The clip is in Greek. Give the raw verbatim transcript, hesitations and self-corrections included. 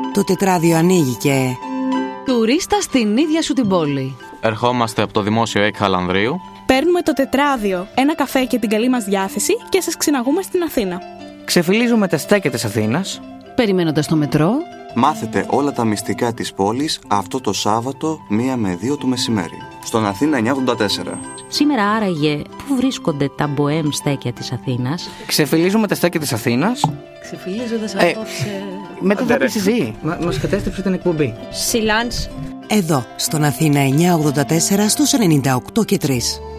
Το τετράδιο ανοίγει και... Τουρίστα στην ίδια σου την πόλη. Ερχόμαστε από το Δημόσιο ΕΚ Χαλανδρίου. Παίρνουμε το τετράδιο, ένα καφέ και την καλή μας διάθεση και σας ξυναγούμε στην Αθήνα. Ξεφυλίζουμε τα στέκια της Αθήνας. Περιμένοντας το μετρό. Μάθετε όλα τα μυστικά της πόλης αυτό το Σάββατο μία με δύο το μεσημέρι. Στον Αθήνα εννιακόσια ογδόντα τέσσερα. Σήμερα άραγε πού βρίσκονται τα μποέμ στέκια της Αθήνας? Ξεφυλίζουμε τα στέκια της Αθήνας. Ξεφυλίζοντας ε, απόψε. Μετά θα πεις εσύ. Μα, μας κατέστρεψε την εκπομπή. Σιλάνς. Εδώ, στον Αθήνα εννιακόσια ογδόντα τέσσερα στους ενενήντα οκτώ και τρία.